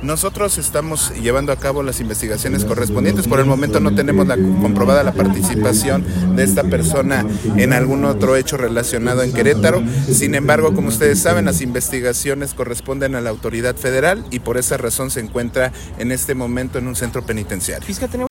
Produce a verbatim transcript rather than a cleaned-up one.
Nosotros estamos llevando a cabo las investigaciones correspondientes. Por el momento no tenemos la, comprobada la participación de esta persona en algún otro hecho relacionado en Querétaro. Sin embargo, como ustedes saben, las investigaciones corresponden a la autoridad federal y por esa razón se encuentra en este momento en un centro penitenciario.